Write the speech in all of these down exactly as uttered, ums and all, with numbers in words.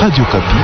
Radio Kapi.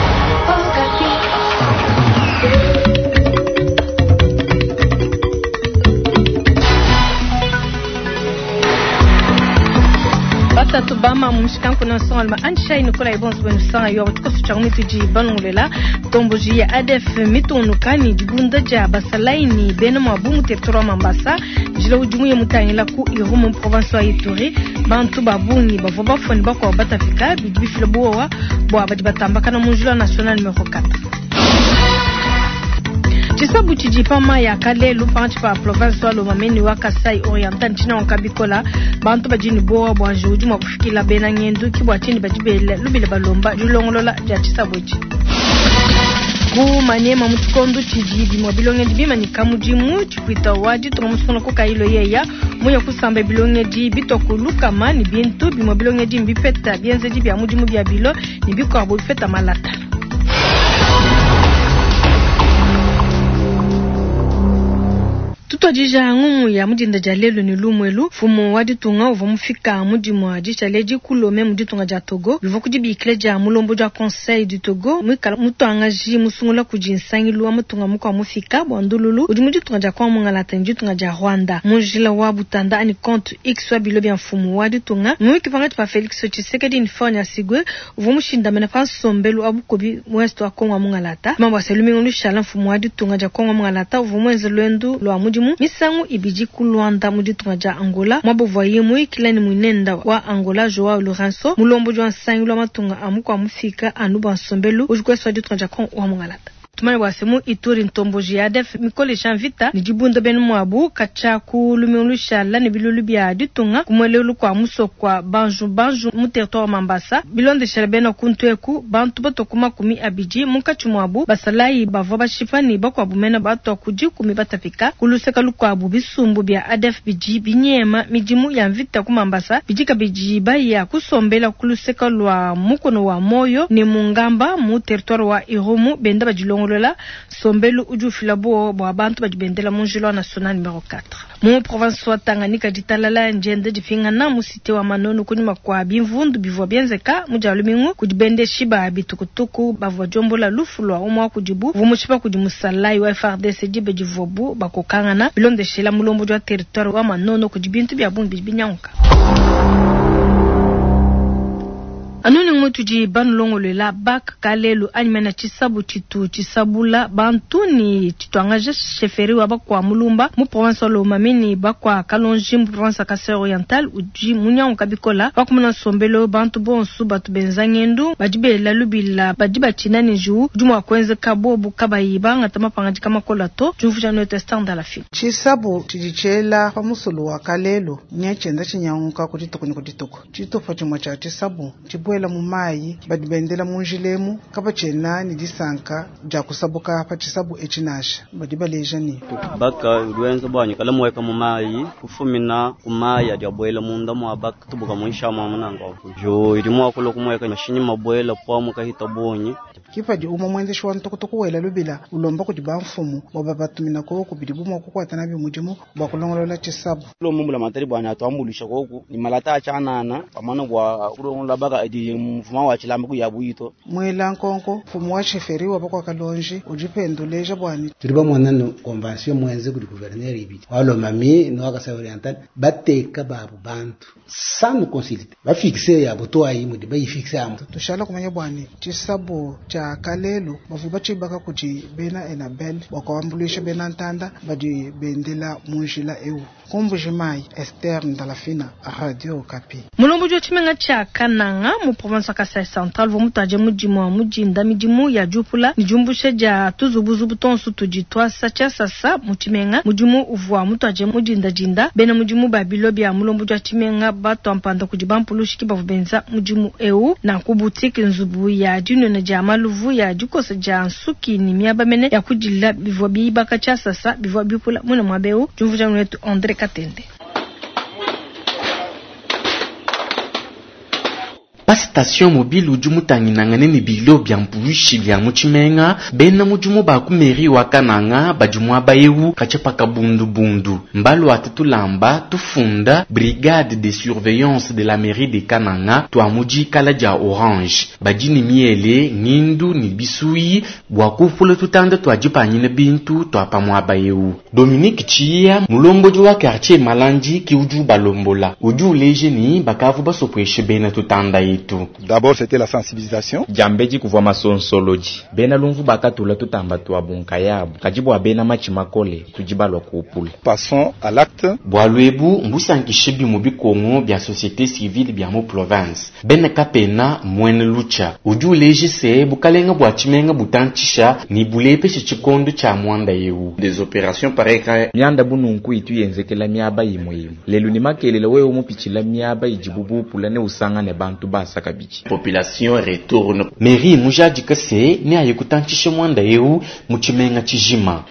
Bata tubama mshkan kuna songa ma ansha inukula ibonzo benu sanga yo tukosu charmitu ji banongulela tomboji ya A D F mitonukani jibunda ja basalaini beno mabumu territoire Mambasa jila ujumu ya mutangila ku irumu province wa Ituri bantu babuni bavoba foni bako batafika bibi filoboa bo abajibatamba kana munjula national numero quatre. Chisabu chijipama ya Kalelu panchi pa province wa Lomameni wa Kasai Oriental china wankabikola bantu bajini boa bwanje ujuma kufikila bena ngendu kibwa chini bajibele lubile balomba julongolola ja chisabu chi ku manyema mutukondo chijibi mobilonge dibima ni kamujimu chikwita waji tumusono ko kailo yeya muya kusamba bilonge di bitokuluka mani bintu bimobilonge di mbipeta bienze di bya mujimu bya bilo ni biko abo bifeta malata. Tuto jija ngumu ya mujinda jalelo ni lumwelu fumo wadi tunga uva mufika mujimu waji chaleji kulome mujitunga ja Togo bivo kujibi ikleja mulombo ja conseil du Togo mwika muto angaji musungula kujinsangi luwa mutunga muka mufika bwandululu uji mujitunga ja kwa mungalata mujitunga ja Rwanda mujila wa butanda ani kontu x wa bilobi ya mfumo wadi tunga mwiki pangati pa Felix Tshisekedi infonya sigwe uva mushinda mena pa sombelu abukobi mwesto wa Kongo mungalata mamba selumi ngushala mfumo wadi tunga ja Kongo mungalata uva mwenze luendu luwa mujimu misangu ibiji kulwanda mujitunga ja Angola mwabovu yimwe kilani mwinenda wa Angola Joao Lourenço mulombo jwa nsangilo matunga amuko amufika anuba nsombelu ujukweswa jitunga ja Kongo wa mungalata. Tumani wasemu Ituri ntomboji ya A D F mikole shanvita ni jibunda benu mwabu kachaku lumiulusha lani bilulu bia ditunga kumwelelu kwa muso kwa banju banju mu territoire Mambasa bilonde shalbena kuntueku bantu bato kuma kumi abiji mukachu mwabu basalayi bavoba shifani bako abumena bato kuji kumi batafika kuluseka lukwa abu bisumbu bia A D F biji binyema mijimu ya mvita ku Mambasa bijika biji baya kusombela kuluseka lwa mukono wa moyo ni mungamba mu territoire wa Irumu benda bajilongo lola sombelu uju filabo bo abantu bajibendela munjilo national numero quatre. Mu province wa Tanganyika ditalala njende jifinga na musite wa Manono kunyuma kwa bimvundu bivwa bienzeka mujalumingu kujibende shiba bitukutuku bavwa jombola lufulwa umwa kujibu vumushipa kujimusalai wa F R D C jibe jivobu bakokangana bilonde shela mulombo jwa territoire wa Manono kujibintu bya bumbi binyanka. Anuni mwetu ji banu longolela bak Kalelu animena chisabu chitu chisabula bantu ni chituangaje sheferi wa bakwa mulumba mu province wa Lomameni bakwa Kalonji mu province Kasai Oriental uji munya nkabikola bakumuna sombelo bantu bonsu batu benzangendu bajibela lubila bajiba chinani ju juma kwenze kabobu kabayiba ngatama pangaji kama kolato jufuja no testant da la fi chisabu chijichela pamusulu wa Kalelu nyachenda chinyanguka kutitoko kutitoko chitofa chimwa cha chisabu bwela mumayi badibendela munjilemu kabachena ni disanka ja kusabuka pa chisabu echinasha badibaleja ni baka ruenzo banyi kala mweka mumayi kufumina kumaya ja bwela munda mwa baka tubuka muisha mwa munanga jo irimwa kulo kumweka mashini mabwela kwa mukahita bonyi kipa di uma mwenze shwa ntokotoko wela lubila ulomba kudiba mfumu wababatumina ko kubidibu mwa kukwatana bi mujimu bakulongolola chisabu lo mumula matari bwana atwamulisha ko ni malata achanana pamano bwa kulongola baka edi mfuma wa chilambe ku yabuito mwela nkonko mfumu wa sheferi wa bakwa Kalonji ujipenduleja bwani turiba mwanano convention mwenze ku gouverneur ibiti walo mami no Kasai Oriental bateka babu bantu sans consulter ba fixe ya boto ayi mudi ba fixe am tushala kumanya bwani chisabu cha Kalelu bavuba chibaka kuti bena enabel bakwambulisha bena ntanda baji bendela munjila eu kumbujimai Esther Ndalafina Radio Kapi. Mulombo jo chimenga cha Kananga mu province Kasai Central vomutaje mujimu wa mujinda mijimu ya Jupula nijumbushe ja tuzubuzubu tonsu tujitwa sacha sasa muchimenga mujimu uvwa mutaje mujinda jinda bena mujimu babilobi ya mulombo jo chimenga bato ampanda kujibampulushi kibavubenza mujimu eu na kubutiki nzubu ya jino na jamaluvu ya jukose ja nsuki ni miaba mene ya kujila bivwa biibaka cha sasa bivwa bipula muna mwabeu jumvuja mwetu Andre Katende. pa station mobile ujumu tanginanga ni bilo bya mpuishi bya muchimenga bena mujumu ba kumeri wa kananga bajumu abayewu kachepa kabundu bundu mbalo atutulamba tufunda brigade de surveillance de la mairie de Kananga tuamuji kala ja orange bajini miele nindu ni bisui bwakufula tutanda twajipanyina bintu twapamwa abayewu. Dominique Chia mulombo wa quartier Malanji ki uju balombola uju lejeni bakavu basopweshe bena tutanda yetu. D'abord c'était la sensibilisation jambeji kuvwa masonsoloji bena lumvu bakatula tutamba twa bunka yabo kajibu abena machi makole tujibalwa kupula. Passons à l'acte. Bwalwebu mbusankishibi mubi kongo bya société civile bya mu province bena kapena mwene lucha uju leje se bukalenga bwachimenga butantisha ni bulepe chikondo cha mwanda yewu des opérations pareilles myanda bununku itu yenzekela myaba yimwe lelu ni makelele wewe mupichila myaba ijibubu pulane usanga ne bantu basa kabichi population retourne mairie mujaji kase ni ayekutantisha mwanda yewu muchimenga chijima.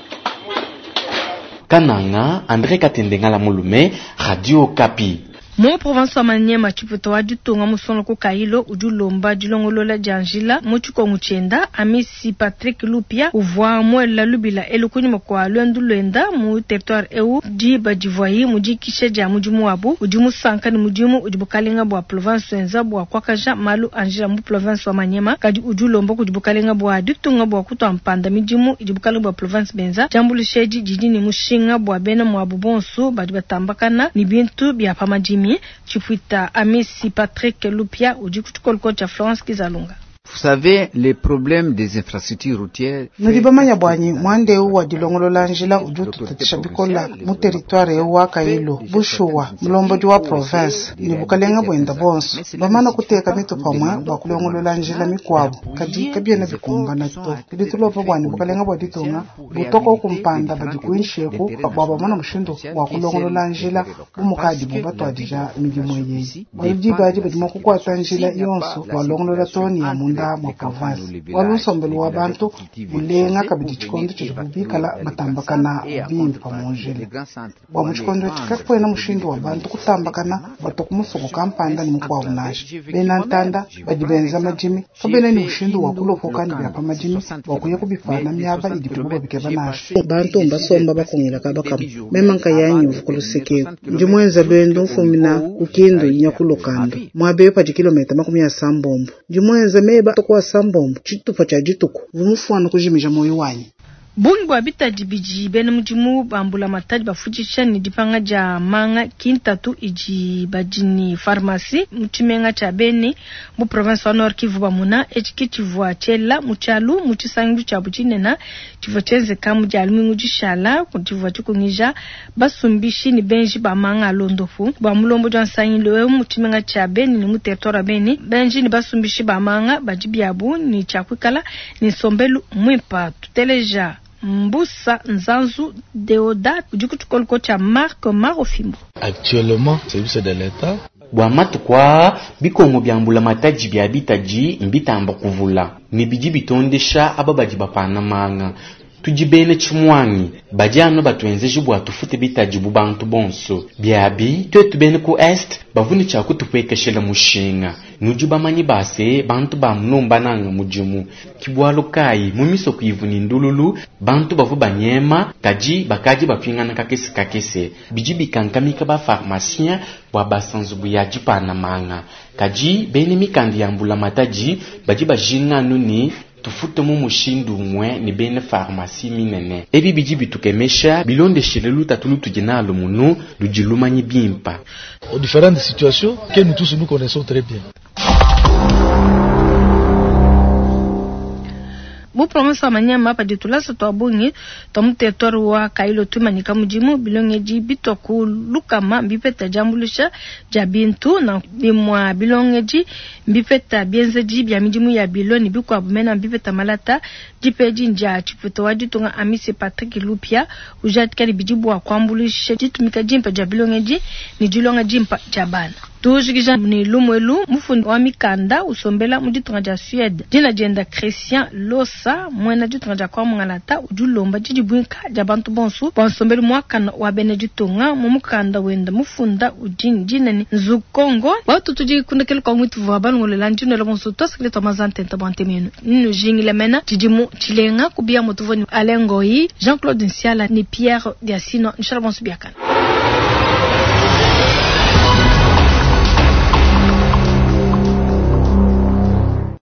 Kananga André Katendengala Mulume Radio Kapi. Mo province wa Maniema chiputo wa ditunga musono ko kailo ujulomba dilongolola janjila muchuko nguchenda amisi Patrick Lupia uvwa mwela lubila elukunyi kwa lwendu lwenda mu territoire eu di bajivwayi mujikishe ja mujumu wabu ujumu sanka ni mujumu ujubukalinga bwa province wenza bwa kwakaja malu anjila mu province wa Maniema kadi ujulomba kujubukalinga bwa ditunga bwa kutwa mpanda mijumu ujubukalinga bwa province benza jambulu sheji jijini mushinga bwa bena mwabu bonsu badi batambakana ni bintu bya pamajimi Chifuita amisi Patrick Lupia ujikutukolko cha Florence Kizalunga. Vous savez, les problèmes des infrastructures routières. Nilibamanya bwanyi mwande uwa dilongolola njila ujutu tatishabikola mu territoire uwa kailo bushuwa mulomboji wa province ni bukalenga bwenda bonso bamana kuteka mitu pamwe bakulongolola njila mikwabo kadi kabyena bikumba na to kiditulopa bwanyi bukalenga bwaditonga butoko kumpanda badikuinsheku baba mana mushindo wa kulongolola njila umukadi bubato adija midimo yeyi bajibaji badimo kukwata njila yonso walongolola toni ya munda mu province walusombelo wabantu bulenga kabidi chikondo chikubikala batambakana bimbi pamonjele wa muchikondo chikakwena mushindo wabantu kutambakana batokumusuko kampanda ni mukwa unashi bena ntanda bajibenza majimi kabena ni mushindo wakulofoka ni bya pamajimi wakuye kubifana myaba idikuba bikeba nashi bantu mbasomba bakongela kabakam memanka yanyu kuluseke njimwenza lwendo mfumina ukindo nyakulokando mwabe pa kilomita makumi ya sambombo njimwenza meba kwa sambombo chitupa cha jituko vumufwana kujimija moyo wanyi bungi bwa bitaji biji bene mujimu bambula mataji bafujisha ni dipanga ja manga kintatu iji bajini pharmacie muchimenga cha bene mu province wa Nord Kivu bamuna echiki chivwa chela muchalu muchisangu cha buchinena chivwa chenze kamu ja almingu jishala kutivwa chukungija basumbishi ni benji ba manga londofu ba mulombo jwa nsanyile muchimenga cha bene ni mu territoire bene benji ni basumbishi ba manga bajibiabu ni chakwikala ni sombelu mwipa tuteleja Mbusa Nzanzu Deodat Djikutukolko cha Marc Marofimbo. Actuellement, service de l'État bwa matukwa bikongo byambula mataji bya bitaji mbitamba kuvula nibiji bitondesha ababaji bapana manga tujibene chimwanyi bajano batwenzeje bwa tufute bitaji bubantu bonso byabi twetu bene ku est bavuni cha kutupekeshela mushinga nujuba manyi base bantu bamnomba nanga mujimu kibwalo kai mumiso kuivuni ndululu bantu bavu banyema kaji bakaji bapingana kakese kakese bijibi kankamika ba pharmacien bwa basanzu buyaji pana manga kaji bene mikandi yambula mataji baji bajinga nuni tufute mu mushindu mwe ni bene pharmacie minene ebi biji bitukemesha bilonde shilelu tatulu tujinalo munu lujilumanyi bimpa aux différentes situations que nous tous nous connaissons très bien. Mu province wa Maniema pa ditulasa to abungi to mutetori wa kailo tumanika mujimu bilonge ji bitoku lukama mbipeta jambulisha jabintu na bimwa bilonge ji mbipeta bienze ji bya mijimu ya biloni bikwa bumena mbipeta malata jipeji nja chiputo wajitunga amisi Patrick Lupia ujatikali bijibu wa kwambulisha jitumika jimpa jabilonge ji ni julonga jimpa jabana. tujikija ni lumwelu mufundi wa mikanda usombela muditunga ja Suède dina jenda Christian Losa mwena ditunga ja kwa mngalata ujulomba jijibwinka ja bantu bonsu bonsombela mwakana wa Beneditunga mumukanda wenda mufunda ujin jinani nzukongo watu tuji kundekele kwa mwitu wa balngole lanjino la bonsu toskele tomazante ntabante nino jingile mena jijimu chilenga kubia mutuvoni Alengoi Jean-Claude Nsiala ni Pierre Diasino nshala bonsu biakana.